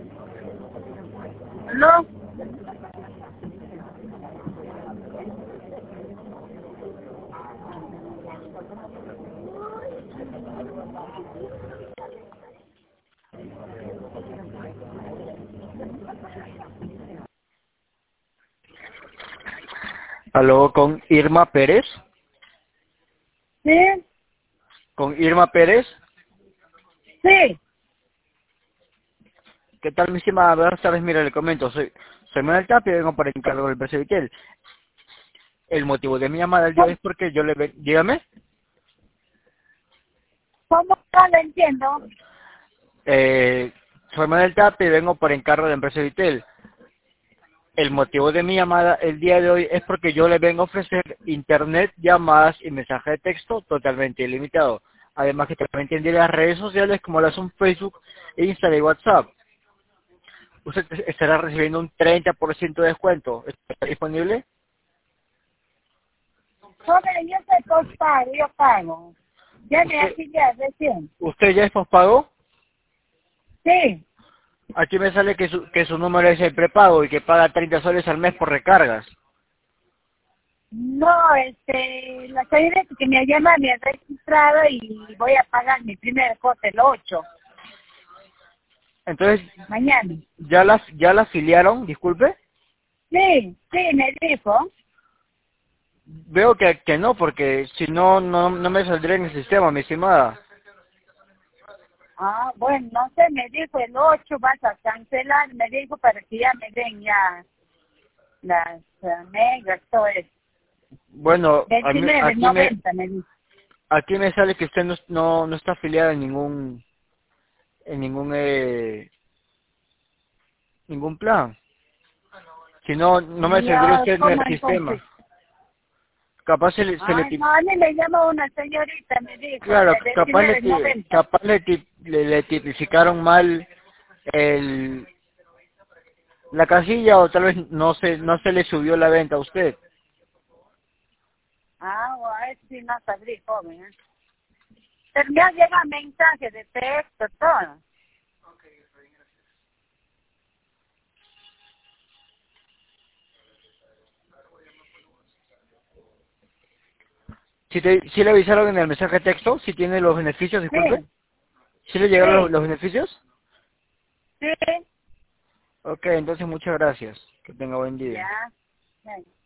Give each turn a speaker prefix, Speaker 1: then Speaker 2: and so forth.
Speaker 1: ¿No?
Speaker 2: Aló, con Irma Pérez.
Speaker 1: ¿Sí?
Speaker 2: Con Irma Pérez.
Speaker 1: Sí.
Speaker 2: ¿Qué tal, mi estimada? Buenas tardes, mira, le comento. Soy Manuel Tapia y vengo para encargo del precio Vitel. El motivo de mi llamada el día de hoy es porque yo le... Dígame.
Speaker 1: ¿Cómo no lo entiendo?
Speaker 2: Soy Manuel Tapia y vengo por encargo de empresa Vitel. El motivo de mi llamada el día de hoy es porque yo le vengo a ofrecer internet, llamadas y mensaje de texto totalmente ilimitado. Además que también tendría las redes sociales como las son Facebook, Instagram y WhatsApp. Usted estará recibiendo un 30% de descuento. ¿Está disponible?
Speaker 1: Joven, yo soy postpago, yo pago. Ya me
Speaker 2: ¿Usted,
Speaker 1: afilié recién.
Speaker 2: usted ya es pospago?
Speaker 1: Sí.
Speaker 2: Aquí me sale que su número es el prepago y que paga 30 soles al mes por recargas.
Speaker 1: No, la señora que me llama me ha registrado y voy a pagar mi primer cuota el 8,
Speaker 2: Entonces,
Speaker 1: mañana.
Speaker 2: ya la afiliaron, disculpe.
Speaker 1: Sí, sí, me dijo.
Speaker 2: Veo que no, porque si no, no me saldría en el sistema, mi estimada.
Speaker 1: Ah, bueno, no sé, me dijo el 8 vas a cancelar, me dijo para que ya me den ya las megas, todo eso.
Speaker 2: Bueno,
Speaker 1: 29.90 me dijo.
Speaker 2: aquí me sale que usted no está afiliada en ningún plan. Si no, no me saldría
Speaker 1: No,
Speaker 2: usted en
Speaker 1: ¿cómo
Speaker 2: el
Speaker 1: entonces?
Speaker 2: sistema. Capaz se le
Speaker 1: Ay, no, a mí me llamó una señorita, me dijo,
Speaker 2: claro,
Speaker 1: de 29.90.
Speaker 2: le tipificaron mal el la casilla o tal vez no se le subió la venta a usted.
Speaker 1: Ah, bueno, sí, no sabría, joven. Pero me ha llegado mensaje de texto, todo.
Speaker 2: ¿Sí le avisaron en el mensaje de texto? ¿Si tiene los beneficios, disculpe?
Speaker 1: Sí,
Speaker 2: ¿Sí le llegaron
Speaker 1: sí,
Speaker 2: los beneficios?
Speaker 1: sí.
Speaker 2: Ok, entonces muchas gracias. Que tenga buen día.
Speaker 1: Ya. Ya.